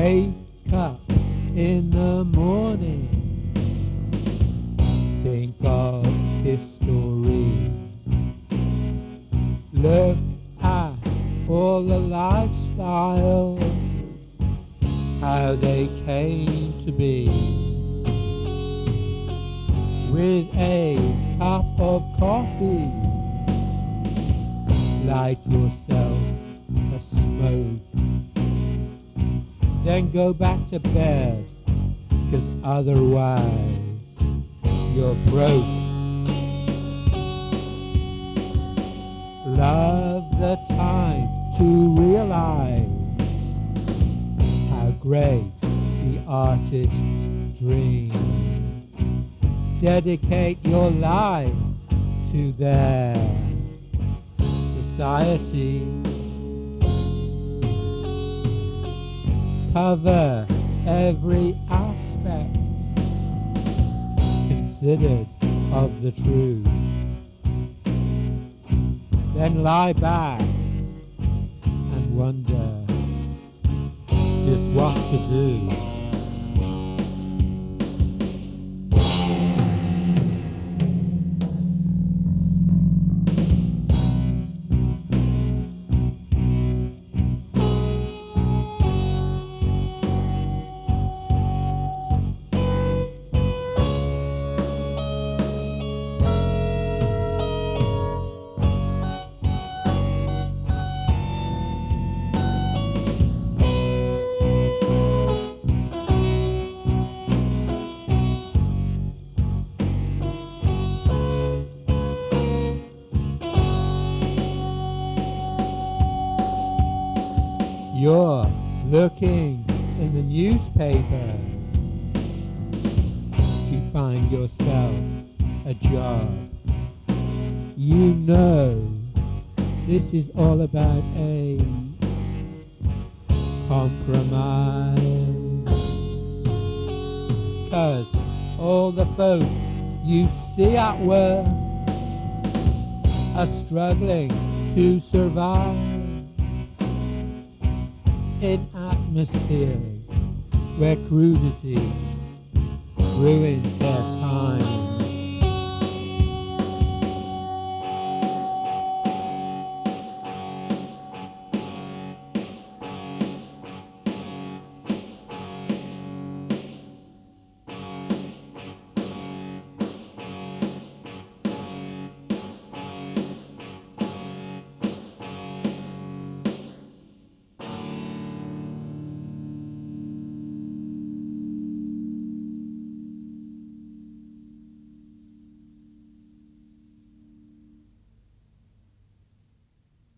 Wake up in the morning, think of history. Look at all the lifestyles, how they came to be. With a cup of coffee, light yourself a smoke. Then go back to bed, 'cause otherwise you're broke. Love the time to realize how great the artist's dream. Dedicate your life to their society. Cover every aspect considered of the truth. Then lie back and wonder just what to do. You're looking in the newspaper to find yourself a job. You know this is all about a compromise, 'cause all the folks you see at work are struggling to survive in atmospheres where crudity ruins their